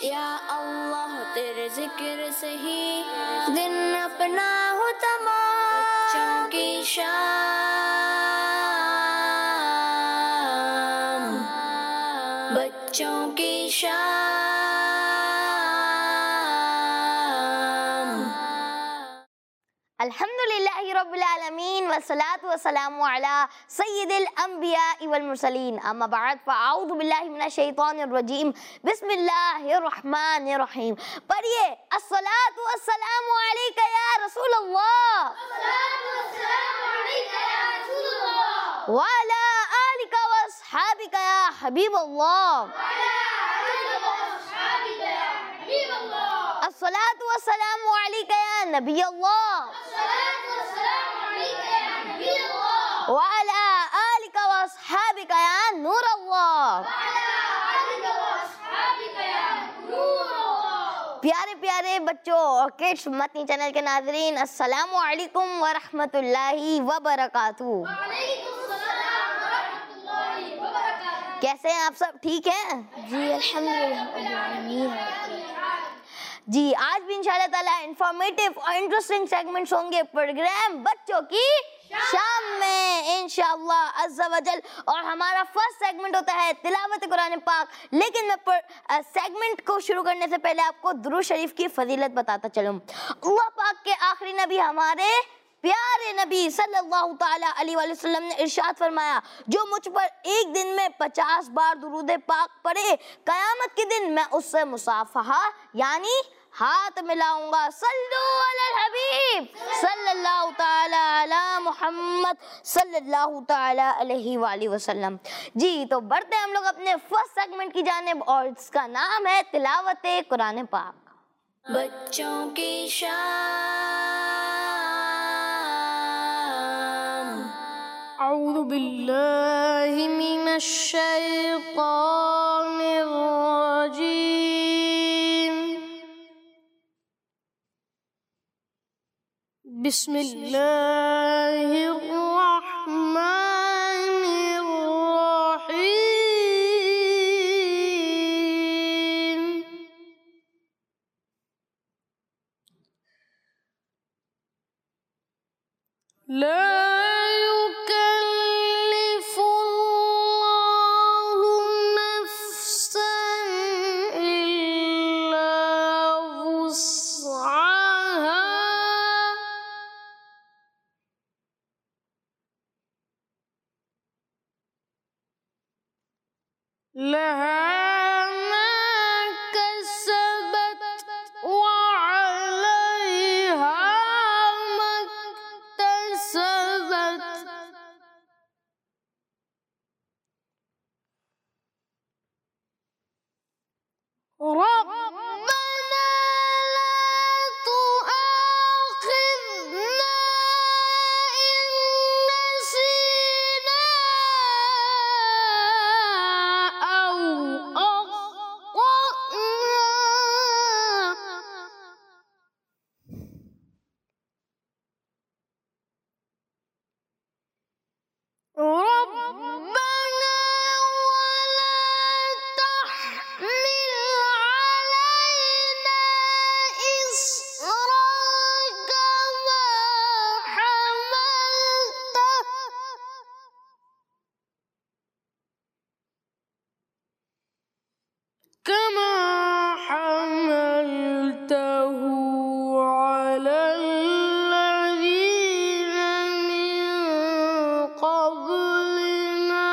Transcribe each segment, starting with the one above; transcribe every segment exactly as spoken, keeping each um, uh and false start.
یا اللہ تیرے ذکر سے ہی دن اپنا ہو تمام، بچوں کی شام، بچوں کی شام۔ الحمدللہ رب العالمین والصلاة والسلام علی سید الانبیاء والمرسلین، اما بعد فاعوذ باللہ من الشیطان الرجیم، بسم اللہ الرحمن الرحیم۔ پڑھیے، الصلاة والسلام علیکہ یا رسول اللہ، وعلی آلک واصحابک یا حبیب اللہ، الصلاة والسلام علیکہ یا نبی اللہ، وعلی آلک واصحابک یا نور اللہ۔ پیارے پیارے بچوں اور کڈس مدنی چینل کے ناظرین، السلام علیکم ورحمۃ اللہ وبرکاتہ۔ کیسے ہیں آپ سب؟ ٹھیک ہیں؟ جی الحمدللہ۔ جی آج بھی انشاءاللہ تعالیٰ انفارمیٹیو اور انٹرسٹنگ سیگمنٹس ہوں گے پروگرام بچوں کی شام میں انشاءاللہ عز و جل، اور ہمارا فرسٹ سیگمنٹ ہوتا ہے تلاوت قرآن پاک۔ لیکن میں سیگمنٹ کو شروع کرنے سے پہلے آپ کو درود شریف کی فضیلت بتاتا چلوں۔ اللہ پاک کے آخری نبی ہمارے پیارے نبی صلی اللہ تعالیٰ علیہ وآلہ وسلم نے ارشاد فرمایا، جو مجھ پر ایک دن میں پچاس بار درود پاک پڑھے، قیامت کے دن میں اس سے مصافحہ یعنی ہاتھ ملاؤں گا۔ صلو علی الحبیب صلی اللہ تعالیٰ علی محمد صلی اللہ تعالیٰ علیہ وآلہ وسلم۔ جی تو بڑھتے ہیں ہم لوگ اپنے فرسٹ سیگمنٹ کی جانب، اور اس کا نام ہے تلاوت قرآن پاک۔ بچوں کی شام۔ اعوذ باللہ من الشیطان الرجیم، بسم اللہ الرحمن الرحیم۔ لا يكلف الله نفسا إلا وسعها، لها ما كسبت وعليها ما اكتسبت، ربنا لا تؤاخذنا إن نسينا أو أخطأنا، ربنا ولا تحمل علينا إصرا كما حملته كما حملته على الذين من قبلنا،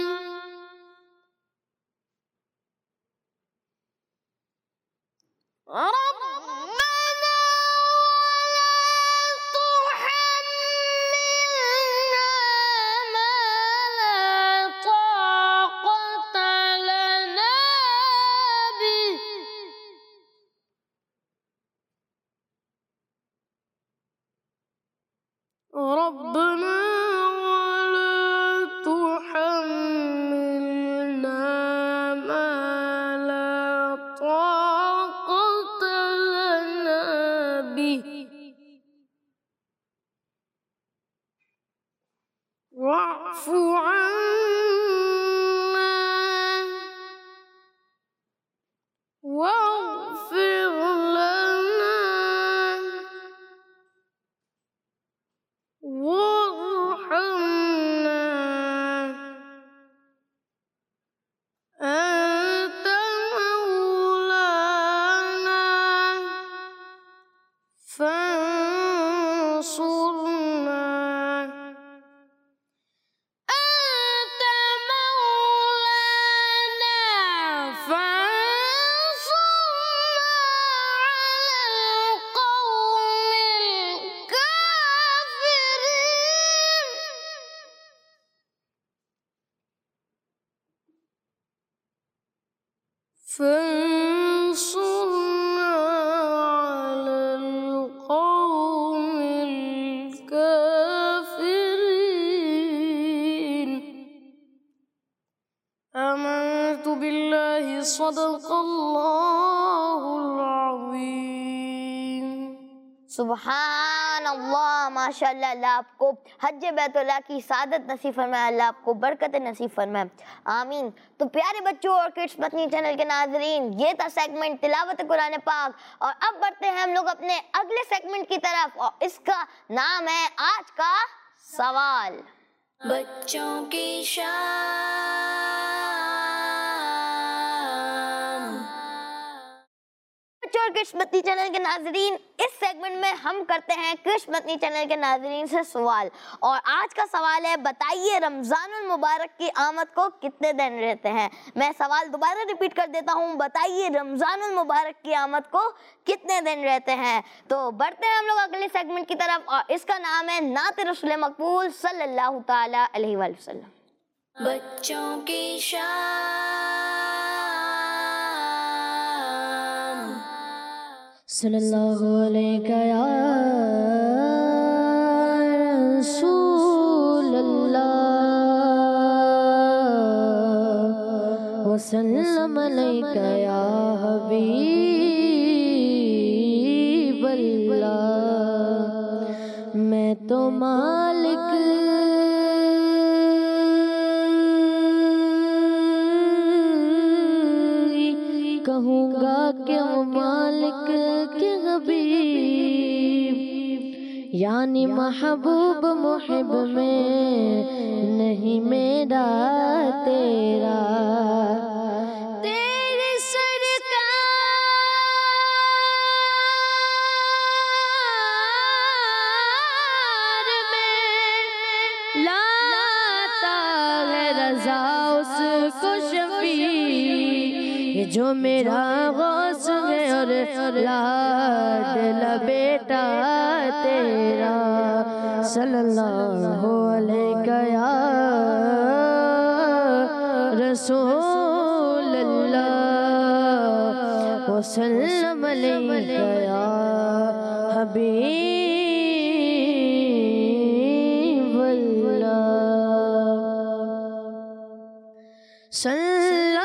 ربنا ولا تحملنا ما لا طاقة لنا به، ربنا ولا تحملنا ما لا طاقة صدق اللہ العظیم۔ سبحان اللہ، ماشاء اللہ، اللہ آپ کو حج بیت اللہ کی سعادت نصیب فرمائے، اللہ آپ کو برکت نصیب فرمائے، آمین۔ تو پیارے بچوں اور کڈس مدنی چینل کے ناظرین، یہ تھا سیگمنٹ تلاوت قرآن پاک، اور اب بڑھتے ہیں ہم لوگ اپنے اگلے سیگمنٹ کی طرف، اور اس کا نام ہے آج کا سوال۔ بچوں کی شان۔ بچوں اور کڈس مدنی چینل کے ناظرین، اس سیگمنٹ میں ہم کرتے ہیں کڈس مدنی چینل کے ناظرین سے سوال، اور آج کا سوال ہے بتائیے رمضان المبارک کی آمد کو کتنے دن رہتے ہیں؟ میں سوال دوبارہ ریپیٹ کر دیتا ہوں، بتائیے رمضان المبارک کی آمد کو کتنے دن رہتے ہیں؟ تو بڑھتے ہیں ہم لوگ اگلے سیگمنٹ کی طرف، اور اس کا نام ہے نعت رسول مقبول صلی اللہ تعالی علیہ وآلہ وسلم۔ بچوں کی شان۔ صلی اللہ علیہ یا رسول اللہ وسلم علیہ یا حبیب اللہ۔ میں تو مالک کہوں گا کہ وہ مالک کے حبیب، یعنی محبوب محب میں نہیں میرا تیرا، تیری سرکار میں لاتا ہے رضا اس کو شفیع، جو میرا غوث ہے اور لاڈلا بیٹا تیرا، صلی اللہ علیہ یا رسول اللہ وسلم علیہ یا حبیب اللہ۔ صلی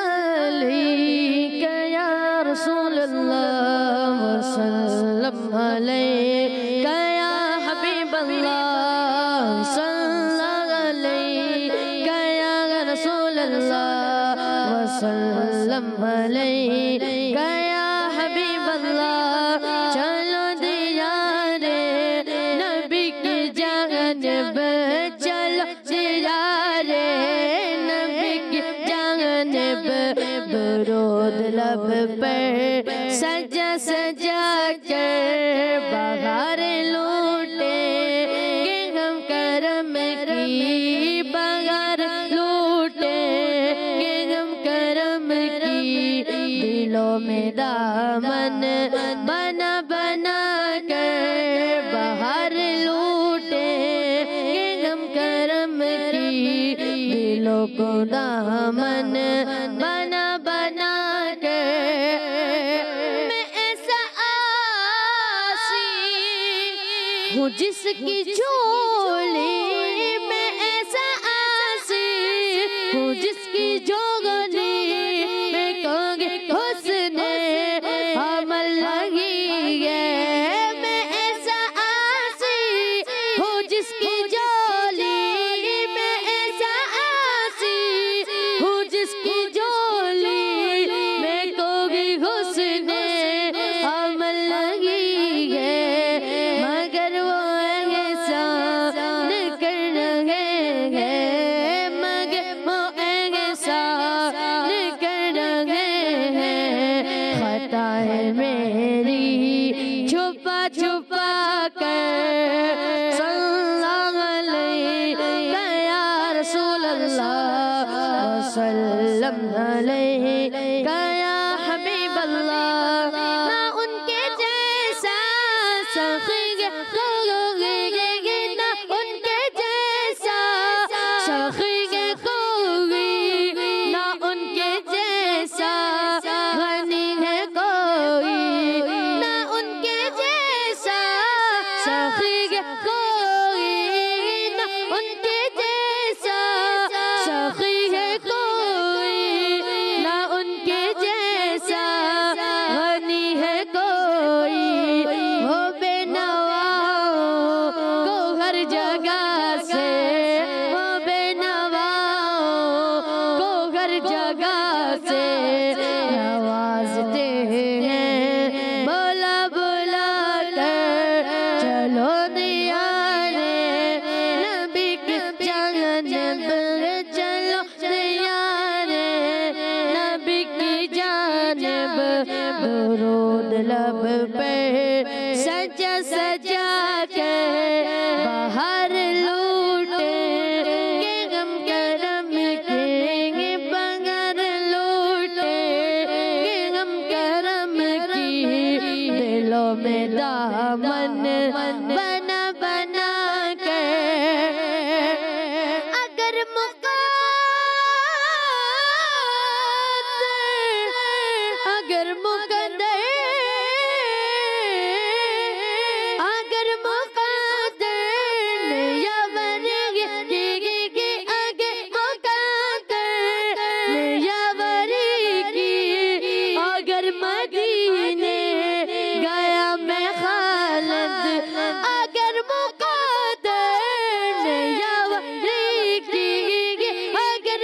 علیہ یا رسول اللہ وسلم علیہ یا حبیب اللہ، صلی علیہ یا رسول اللہ وسلم علیہ یا حبیب اللہ۔ چلو دیارے نبی کی جانب، چلو دیارے نبی کی جانب، درود لب پر سجا سجا کر بہار لوٹے کہ ہم کرم کی بہار لوٹے کہ ہم کرم کی، دلوں میں دامن بنا بنا کر بہار لوٹے کہ ہم کرم کی، دلوں کو دامن بنا بنا کر۔ میں ایسا آسی ہوں جس کی جھولی، میں ایسا آسی ہوں جس کی جھولی، میں کہوں گی حسن عمل لگی ہے، میں ایسا آسی ہوں جس کی جھولی، میں ایسا آسی ہوں جس کی جھولی، میں کہوں گی حسن عمل لگی ہے، مگر وہ احسان کر رہے ہیں، مگر وہ احسان کر رہے ہیں، خطا ہے میری چھپا چھپا کر، صلی اللہ علیہ یا رسول اللہ وسلم علیہ یا حبیب اللہ۔ نہ ان کے جیسا سخی نہ ان کے جیسا سخی کوئی، نہ ان کے جیسا غنی ہے کوئی، نہ ان درود لب پہ سجا سجا کے باہر لوٹیں گے غم کرم کے بغیر لوٹیں گے غم کرم کی دلوں میں دامن بنا بنا کے اگر اگر مقدر اگر مقدر یا ورگی اگر مقدر یا ورگی اگر مدینے گیا میں خالد اگر مقدر یا ورگی اگر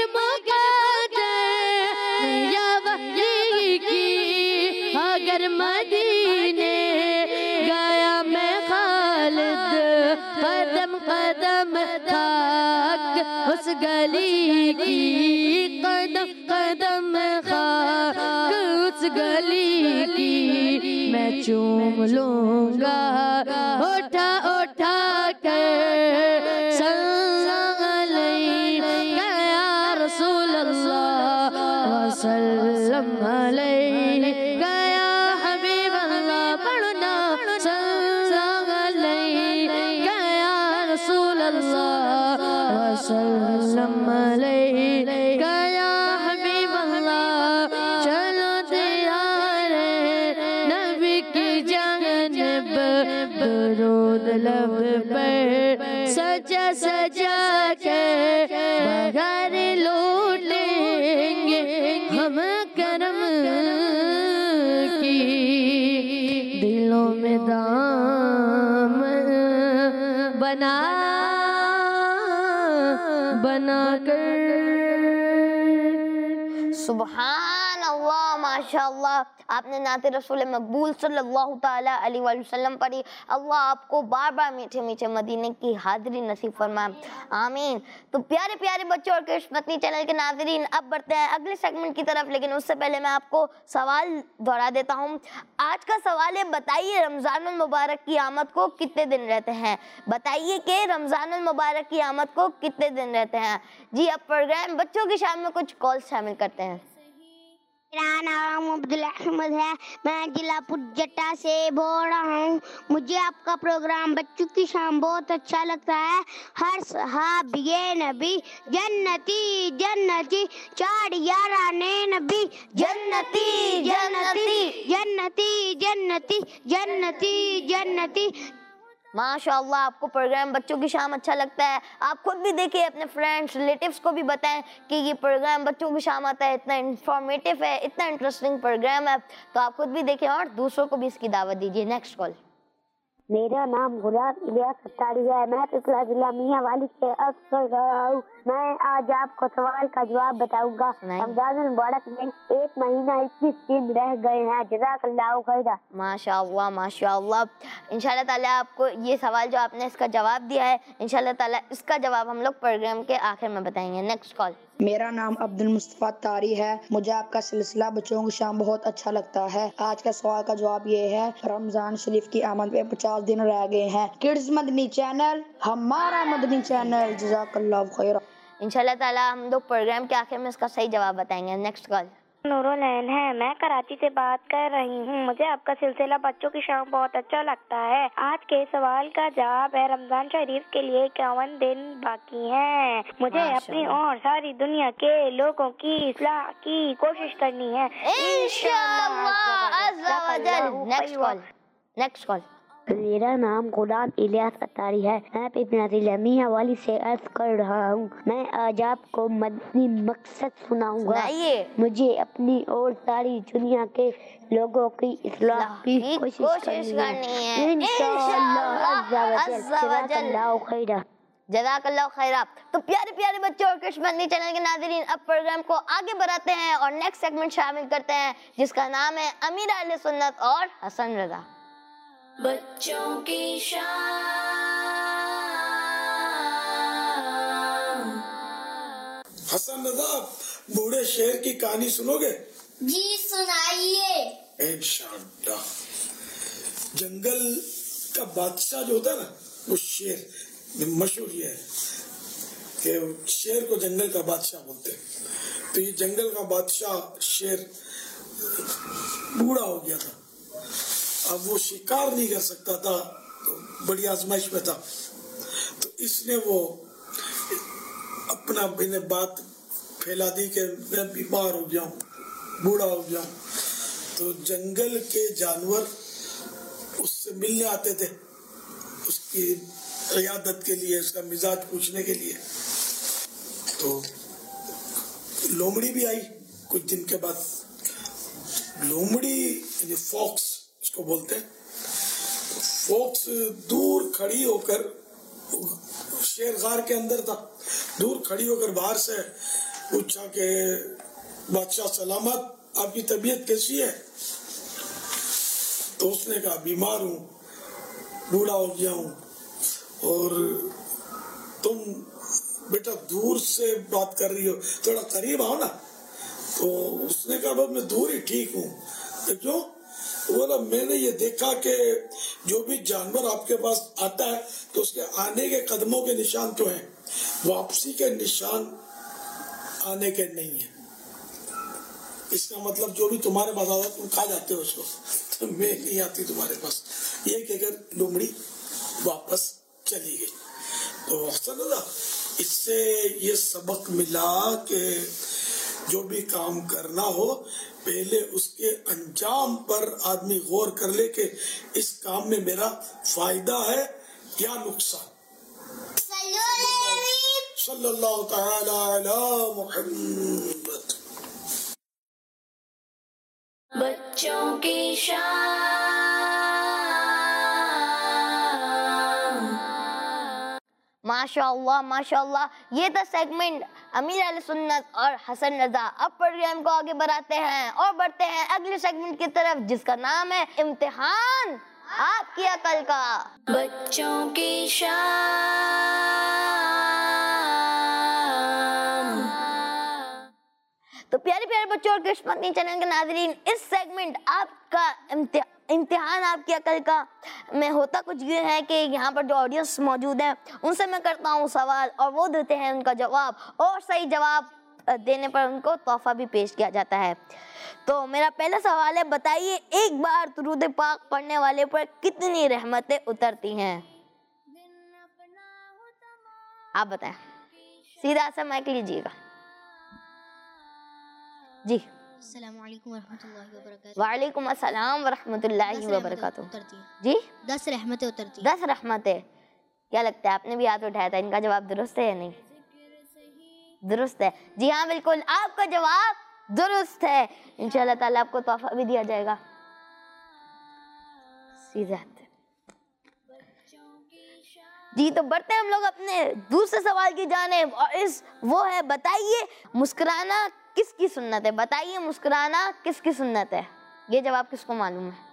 مقدر یا ورگی اگر مدینے گیا میں خالد قدم قدم خاک اس گلی کی قدم قدم خاک اس گلی کی میں چوم لوں گا اٹھا اٹھا کر صلی علیہ یا رسول اللہ وسلم علیہ یا حبیب اللہ پڑھنا صلی علیہ یا رسول اللہ وسلم علیہ یا حبیب اللہ چلو دیارے نبی کی جانب درود لب پر سجا سجا کے بغیر لوٹیں گے ہم کرم کی دلوں میں دامن بنا بنا کر سبحان اللہ ماشاءاللہ آپ نے نعت رسول مقبول صلی اللہ تعالیٰ علیہ وآلہ وسلم پڑھی. اللہ آپ کو بار بار میٹھے میٹھے مدینے کی حاضری نصیب فرمائے, آمین. تو پیارے پیارے بچوں اور کرش مدنی چینل کے ناظرین, اب بڑھتے ہیں اگلے سیگمنٹ کی طرف, لیکن اس سے پہلے میں آپ کو سوال دہرا دیتا ہوں. آج کا سوال ہے, بتائیے رمضان المبارک کی آمد کو کتنے دن رہتے ہیں؟ بتائیے کہ رمضان المبارک کی آمد کو کتنے دن رہتے ہیں؟ جی اب پروگرام بچوں کی شام میں کچھ کال شامل کرتے ہیں. میرا نام عبدالاحمد ہے, میں ضلع پجٹا سے بول رہا ہوں. مجھے آپ کا پروگرام بچوں کی شام بہت اچھا لگتا ہے. ہر صحابی نبی جنتی جنتی, چار یارانے نبی جنتی جنتی جنتی جنتی جنتی جنتی. ماشاءاللہ آپ کو پروگرام بچوں کی شام اچھا لگتا ہے. آپ خود بھی دیکھیں, اپنے فرینڈس ریلیٹیوز کو بھی بتائیں کہ یہ پروگرام بچوں کی شام آتا ہے, اتنا انفارمیٹیو ہے, اتنا انٹرسٹنگ پروگرام ہے. تو آپ خود بھی دیکھیں اور دوسروں کو بھی اس کی دعوت دیجیے. Next call. میرا نام غلام الیاس ستاری ہے, میں پچھلا ضلع میاں والی سے عرض کر رہا ہوں. میں آج آپ کو سوال کا جواب بتاؤں گا. رمضان المبارک میں ایک مہینہ اکیس دن رہ گئے ہیں. جزاک اللہ خیرا. ماشاء اللہ ماشاء اللہ. انشاءاللہ تعالیٰ آپ کو یہ سوال جو آپ نے اس کا جواب دیا ہے, انشاءاللہ تعالیٰ اس کا جواب ہم لوگ پروگرام کے آخر میں بتائیں گے. Next call. میرا نام عبد المصطفیٰ طاری ہے. مجھے آپ کا سلسلہ بچوں کی شام بہت اچھا لگتا ہے. آج کا سوال کا جواب یہ ہے, رمضان شریف کی آمد میں پچاس دن رہ گئے ہیں. کڈز مدنی چینل ہمارا مدنی چینل. جزاک اللہ خیر. انشاءاللہ تعالیٰ ہم لوگ پروگرام کے آخر میں اس کا صحیح جواب بتائیں گے. نیکسٹ کال. نورالعین ہے, میں کراچی سے بات کر رہی ہوں. مجھے آپ کا سلسلہ بچوں کی شام بہت اچھا لگتا ہے. آج کے سوال کا جواب ہے, رمضان شریف کے لیے اکیاون دن باقی ہیں. مجھے اپنی اور ساری دنیا کے لوگوں کی اصلاح کی کوشش کرنی ہے انشاءاللہ عز و جل. Next call. Next call. میرا نام غلام الیاس اتاری ہے, میں پپنا ضلع میاں والی سے عرض کر رہا ہوں. میں آج آپ کو مدنی مقصد سناؤں گا. مجھے اپنی اور ساری دنیا کے لوگوں کی اصلاح کی کوشش کرنی ہے انشاءاللہ عز و جل. جزاک اللہ خیرا. جزاک اللہ خیرہ. تو پیارے پیارے بچوں اور کرش مدنی چینل کے ناظرین, اب پروگرام کو آگے بڑھاتے ہیں اور نیکسٹ سیگمنٹ شامل کرتے ہیں جس کا نام ہے امیر اہل سنت اور حسن رضا. بچوں کی شام. حسن رضا, بوڑھے شیر کی کہانی سنو گے؟ جی سنائیے. انشاءاللہ. جنگل کا بادشاہ جو ہوتا ہے نا وہ شیر، مشہور یہ ہے کہ شیر کو جنگل کا بادشاہ بولتے ہیں. تو یہ جنگل کا بادشاہ شیر بوڑھا ہو گیا تھا، اب وہ شکار نہیں کر سکتا تھا، بڑی آزمائش میں تھا. تو اس نے وہ اپنا بات پھیلا دی کہ میں بیمار ہو گیا ہوں، بوڑھا ہو گیا ہوں. تو جنگل کے جانور اس سے ملنے آتے تھے، اس کی عیادت کے لیے، اس کا مزاج پوچھنے کے لیے. تو لومڑی بھی آئی کچھ دن کے بعد. لومڑی یعنی فاکس اس کو بولتے ہیں. فاکس دور کھڑی ہو کر، شیر غار کے اندر تھا، دور کھڑی ہو کر باہر سے پوچھا کہ بادشاہ سلامت، آپ کی طبیعت کیسی ہے؟ تو اس نے کہا بیمار ہوں، بوڑھا ہو گیا ہوں، اور تم بیٹا دور سے بات کر رہی ہو، تھوڑا قریب آؤ نا. تو اس نے کہا میں دور ہی ٹھیک ہوں. کیوں؟ بولا میں نے یہ دیکھا کہ جو بھی جانور آپ کے پاس آتا ہے تو اس کے آنے کے قدموں کے نشان تو ہیں، واپسی کے نشان آنے کے نہیں ہیں. اس کا مطلب جو بھی تمہارے پاس آتا ہے تم کھا جاتے ہو اس کو، تو میں نہیں آتی تمہارے پاس. یہ کہ اگر لومڑی واپس چلی گئی. تو احسن اللہ، اس سے یہ سبق ملا کہ جو بھی کام کرنا ہو پہلے اس کے انجام پر آدمی غور کر لے کہ اس کام میں میرا فائدہ ہے یا نقصان. صلی اللہ تعالی علی محمد. بچوں کی شان. ماشاء اللہ ماشاء اللہ. یہ تھا سیگمنٹ امیر اہل سنت اور حسن رضا. اب پروگرام کو آگے بڑھاتے ہیں اور بڑھتے ہیں اگلے سیگمنٹ کی طرف، جس کا نام ہے امتحان آپ کی عقل کا. بچوں کی شان. تو پیارے پیارے بچوں اور کرش مدنی چینل کے ناظرین، اس سیگمنٹ آپ کا امتحان آپ کی عقل کا میں ہوتا کچھ یہ ہے کہ یہاں پر جو آڈینس موجود ہیں ان سے میں کرتا ہوں سوال اور وہ دیتے ہیں ان کا جواب، اور صحیح جواب دینے پر ان کو تحفہ بھی پیش کیا جاتا ہے. تو میرا پہلا سوال ہے، بتائیے ایک بار درود پاک پڑھنے والے پر کتنی رحمتیں اترتی ہیں؟ آپ بتائیں، سیدھا سا مائک لیجیے گا. جی السلام علیکم ورحمۃ اللہ وبرکاتہ. وعلیکم السلام ورحمۃ اللہ وبرکاتہ. جی دس رحمتیں اترتی. دس رحمتیں. کیا لگتا ہے، آپ نے بھی ہاتھ اٹھایا تھا، ان کا جواب درست ہے یا نہیں؟ درست ہے. جی ہاں بالکل، آپ کا جواب درست ہے. انشاءاللہ تعالیٰ آپ کو تحفہ بھی دیا جائے گا. سیدھے ہاتھ. جی تو بڑھتے ہیں ہم لوگ اپنے دوسرے سوال کی جانب، اور اس وہ ہے، بتائیے مسکرانا کس کی سنت ہے؟ بتائیے مسکرانا کس کی سنت ہے؟ یہ جواب کس کو معلوم ہے؟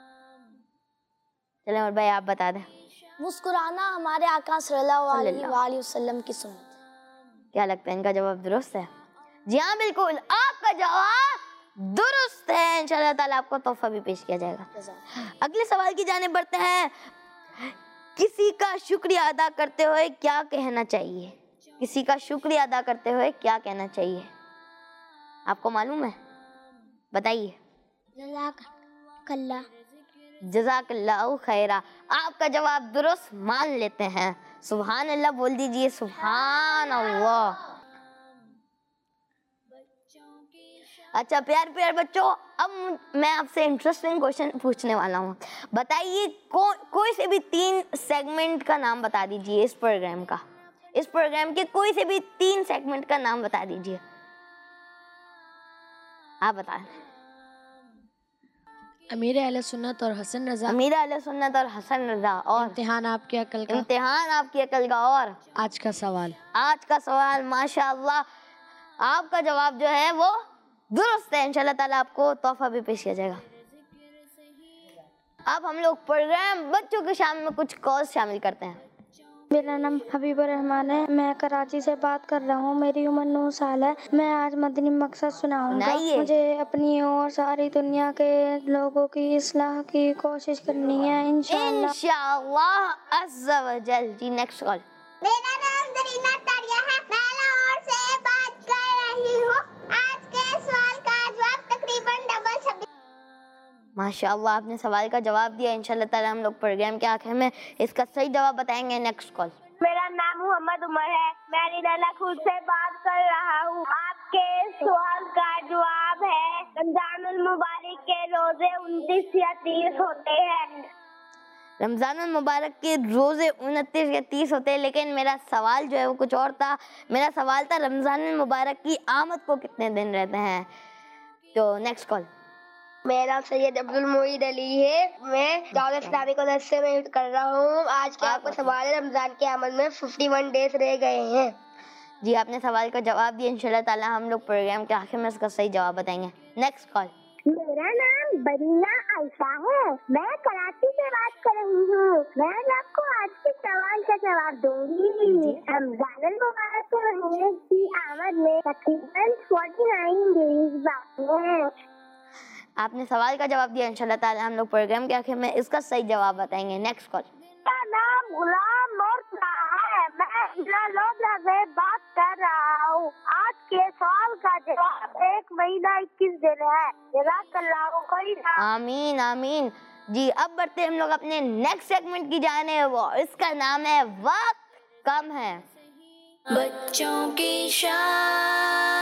چلیں اور بھائی آپ بتا دیں. مسکرانا ہمارے آقا صلی اللہ علیہ وآلہ وسلم کی سنت ہے. کیا لگتا ہے ان کا جواب درست ہے؟ جی ہاں بالکل، آپ کا جواب درست ہے. انشاءاللہ تعالیٰ آپ کو تحفہ بھی پیش کیا جائے گا. اگلے سوال کی جانب بڑھتے ہیں. کسی کا شکریہ ادا کرتے ہوئے کیا کہنا چاہیے؟ کسی کا شکریہ ادا کرتے ہوئے کیا کہنا چاہیے؟ آپ کو معلوم ہے؟ بتائیے. جزاک اللہ. جزاک اللہ خیرہ. آپ کا جواب درست مان لیتے ہیں. سبحان اللہ بول دیجئے. سبحان اللہ. اچھا پیار پیار بچوں، اب میں آپ سے انٹرسٹنگ کوشچن پوچھنے والا ہوں. بتائیے کوئی سے بھی تین سیگمنٹ کا نام بتا دیجئے اس پروگرام کا. اس پروگرام کے کوئی سے بھی تین سیگمنٹ کا نام بتا دیجئے. آپ بتائیں. امیر اہل سنت اور حسن رضا. امیر اہل سنت اور حسن رضا. اور امتحان آپ کی عقل کا. امتحان آپ کی عقل کا. اور آج کا سوال. آج کا سوال ماشاءاللہ آپ کا جواب جو ہے وہ درست ہے. انشاءاللہ تعالیٰ آپ کو تحفہ بھی پیش کیا جائے گا. اب ہم لوگ پروگرام بچوں کی شام میں کچھ کالز شامل کرتے ہیں. میرا نام حبیب الرحمان ہے، میں کراچی سے بات کر رہا ہوں، میری عمر نو سال ہے۔ میں آج مدنی مقصد سناؤں گا۔ سنائیے۔ مجھے اپنی اور ساری دنیا کے لوگوں کی اصلاح کی کوشش کرنی ہے انشاءاللہ۔ انشاءاللہ عز و جل۔ جی نیکسٹ کال۔ میرا نام زرینہ تاریہ ہے، میں لاہور سے بات کر رہی ہوں۔ آج کے سوال کا جواب تقریباً ڈبل چھبیس۔ ماشاءاللہ آپ نے سوال کا جواب دیا، انشاءاللہ تعالی ہم لوگ پروگرام کے آخر میں اس کا صحیح جواب بتائیں گے۔ Next call. میرا نام محمد عمر ہے، میں ریڈالا خود سے بات کر رہا ہوں۔ آپ کے سوال کا جواب ہے رمضان المبارک کے روزے انتیس یا تیس ہوتے ہیں۔ رمضان المبارک کے روزے انتیس یا تیس ہوتے ہیں، لیکن میرا سوال جو ہے وہ کچھ اور تھا۔ میرا سوال تھا رمضان المبارک کی آمد کو کتنے دن رہتے ہیں۔ تو نیکسٹ کال۔ میرا نام سید عبد المعید علی ہے، میں دعوت اسلامی کالج سے میں کر رہا ہوں۔ آج کا آپ کا سوال ہے رمضان کی آمد میں ففٹی ون ڈیز رہ گئے ہیں۔ جی آپ نے سوال کا جواب دیا، انشاءاللہ تعالی ہم لوگ پروگرام کے آخر میں اس کا صحیح جواب بتائیں گے۔ Next call. میرا نام برینا عائشہ ہے، میں کراچی سے بات کر رہی ہوں۔ میں آپ کو آج کے سوال کا جواب دوں گی۔ رمضان المبارک کے مہینے کی آمد میں تقریباً فورٹی نائن ڈیز باقی ہیں۔ آپ نے سوال کا جواب دیا، انشاءاللہ تعالی ہم لوگ پروگرام کے آخر میں اس کا صحیح جواب بتائیں گے۔ Next call. میرا نام غلام مرتضیٰ ہے، میں لودھا سے بات کر رہا ہوں۔ آج کے سوال کا جواب ایک مہینہ اکیس دن ہے۔ جزاک اللہ خیر۔ آمین آمین۔ جی اب بڑھتے ہم لوگ اپنے نیکسٹ سیگمنٹ کی جانب، اور اس کا نام ہے وقت کم ہے۔ بچوں کی شام۔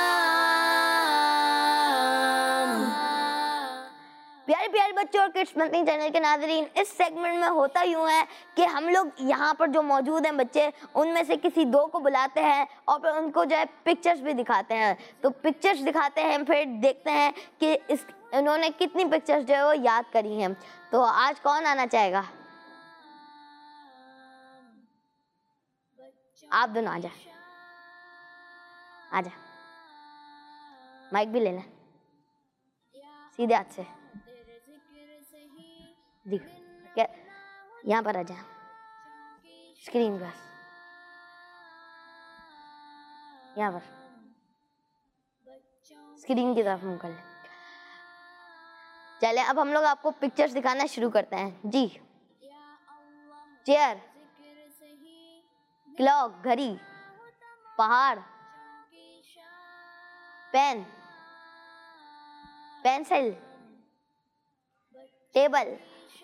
پیارے پیارے بچوں اور کڈس مدنی چینل کے ناظرین، اس سیگمنٹ میں ہوتا یوں ہے کہ ہم لوگ یہاں پر جو موجود ہیں بچے، ان میں سے کسی دو کو بلاتے ہیں اور پھر ان کو جو ہے پکچرز بھی دکھاتے ہیں۔ تو پکچرز دکھاتے ہیں، پھر دیکھتے ہیں کہ اس انہوں نے کتنی پکچرز جو ہے وہ یاد کری ہیں۔ تو آج کون آنا چاہے گا؟ آپ دونوں آ جائیں، آ جائیں، مائک بھی لے لیں سیدھے ہاتھ سے۔ یہاں پر آ جائیں، اسکرین پر، یہاں پر اسکرین کی طرف منہ کر لیں۔ چلیں اب ہم لوگ آپ کو پکچرز دکھانا شروع کرتے ہیں۔ جی چیئر، کلاک گھڑی، پہاڑ، پین، پینسل، ٹیبل،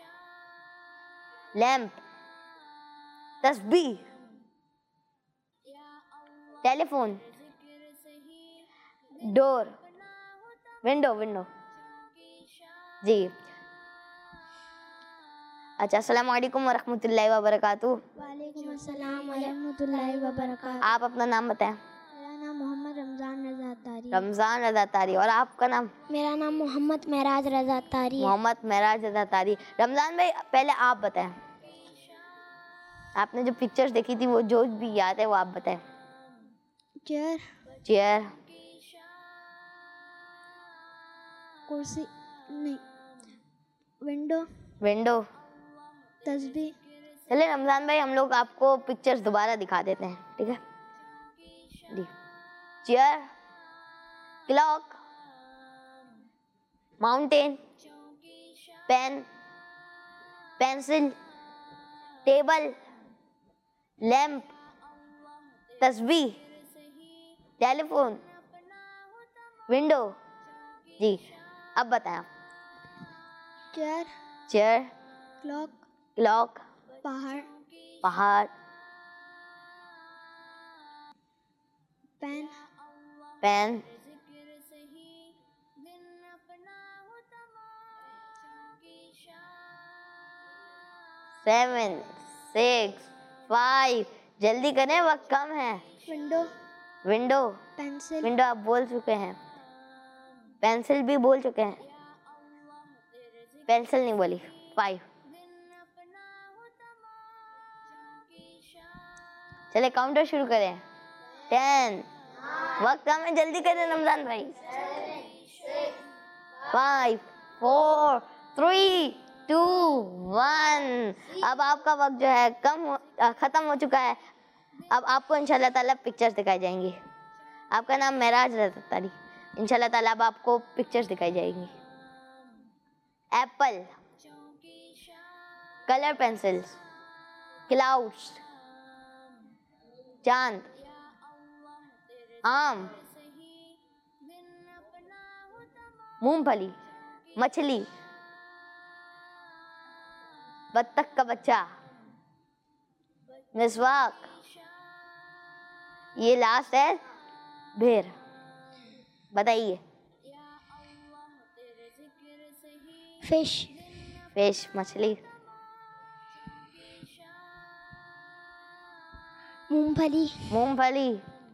لیمپ، تسبیح، telephone, door, window window جی اچھا السلام علیکم ورحمۃ اللہ وبرکاتہ۔ وعلیکم السلام ورحمۃ اللہ وبرکاتہ۔ آپ اپنا نام بتائیں۔ میرا نام محمد رمضان رضا تاری۔ رمضان رضا تاری۔ اور آپ کا نام؟ میرا نام محمد معراج رضا تاری۔ محمد معراج رضا تاری۔ رمضان بھائی پہلے آپ بتائیں، آپ نے جو پکچرز دیکھی تھی وہ جو بھی یاد ہے وہ آپ بتائیں۔ چیئر، چیئر، کرسی نہیں، ونڈو، ونڈو، تسبیح۔ چلے رمضان بھائی ہم لوگ آپ کو پکچرز دوبارہ دکھا دیتے ہیں، ٹھیک ہے جی۔ Chair, clock, mountain, pen, pencil, table, lamp, تسبیح، ٹیلی فون، ونڈو جی اب بتائیں۔ چیئر، چیئر، کلاک، کلاک، پہاڑ، پہاڑ، pen, pen, seven, six, five, جلدی کریں وقت کم ہے۔ ونڈو، ونڈو، پینسل، ونڈو آپ بول چکے ہیں، پینسل بھی بول چکے ہیں، پینسل نہیں بولی۔ فائیو، چلے کاؤنٹر شروع کریں۔ ٹین، وقت کم ہے جلدی کریں رمضان بھائی۔ Five, four, three, two one. اب آپ کا وقت جو ہے کم ہو, ختم ہو چکا ہے. اب آپ کو انشاءاللہ تعالیٰ پکچرز دکھائی جائیں گی. آپ کا نام معراج رضا تاری. انشاءاللہ تعالیٰ اب آپ کو پکچرز دکھائی جائیں گی. ایپل, کلر پینسلز, کلاؤڈس, چاند, آم, مونگ پھلی, مچھلی, بطخ کا بچہ, مسواک, یہ لاسٹ ہے بھیر. بتائیے. فش. فش مچھلی. مونگ پھلی. مونگ پھلی.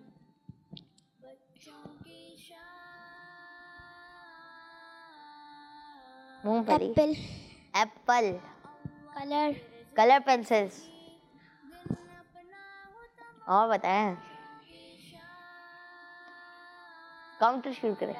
مونگ پھلی. Apple. Apple. Colour. Colour pencils. اور بتائیں. کاؤنٹر شروع کریں.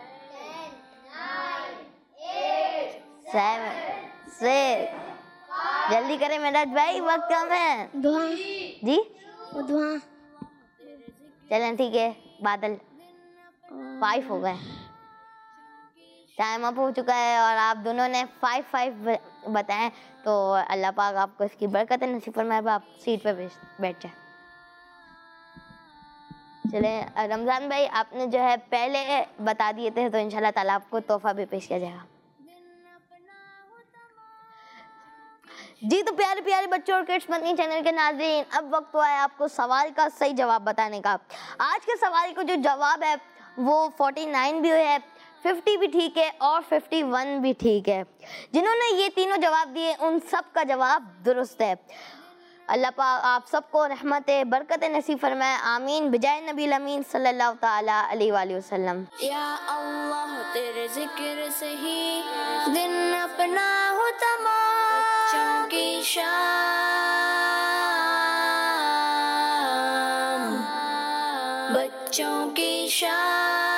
Seven, six. جلدی کریں میراج بھائی, وقت کم ہے. دعا. جی دعا. چلیں ٹھیک ہے. بادل. فائیو ہو گئے. ٹائم اپ ہو چکا ہے اور آپ دونوں نے فائیو فائیو بتائیں, تو اللہ پاک آپ کو اس کی برکت نصیب فرمائے. آپ سیٹ پہ بیٹھ جائیں. چلیں رمضان بھائی, آپ نے جو ہے پہلے بتا دیے تھے, تو انشاءاللہ تعالیٰ آپ کو تحفہ بھی پیش کیا جائے گا. جی تو پیارے پیارے بچوں اور کڈس مدنی چینل کے ناظرین, اب وقت ہوا ہے آپ کو سوال کا صحیح جواب بتانے کا. آج کے سوال کا جو جواب ہے وہ فورٹی نائن بھی ہے, ففٹی بھی ٹھیک ہے اور ففٹی ون بھی ٹھیک ہے. جنہوں نے یہ تینوں جواب دیے ان سب کا جواب درست ہے. اللہ پاک آپ سب کو رحمت برکت نصیب فرمائے. آمین بجائے نبی الامین صلی اللہ تعالیٰ علیہ وآلہ وسلم. یا اللہ تیرے ذکر سے ہی دن اپنا ہو تمام, بچوں کی شام, بچوں کی شام.